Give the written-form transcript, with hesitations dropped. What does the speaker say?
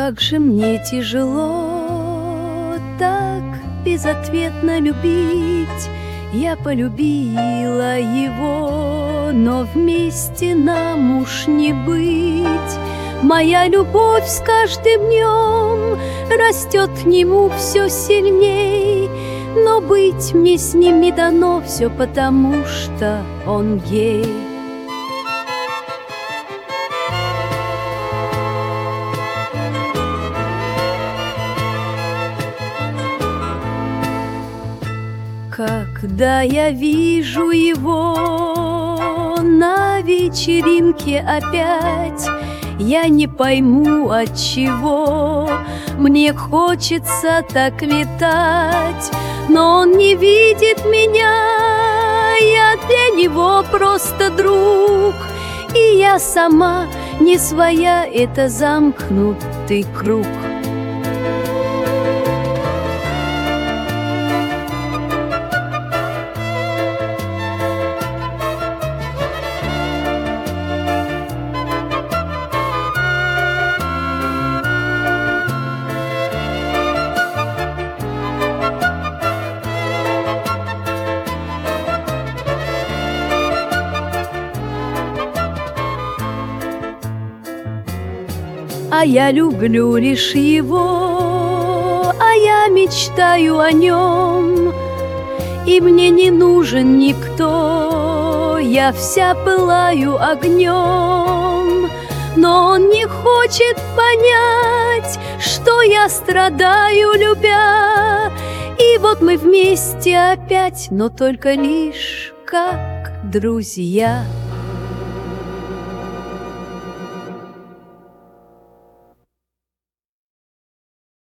Как же мне тяжело так безответно любить. Я полюбила его, но вместе нам уж не быть. Моя любовь с каждым днем растет к нему все сильней, но быть мне с ним не дано все потому, что он гей. Когда я вижу его на вечеринке опять, я не пойму, отчего мне хочется так летать. Но он не видит меня, я для него просто друг, и я сама не своя, это замкнутый круг. А я люблю лишь его, а я мечтаю о нем, и мне не нужен никто, я вся пылаю огнем. Но он не хочет понять, что я страдаю, любя, и вот мы вместе опять, но только лишь как друзья.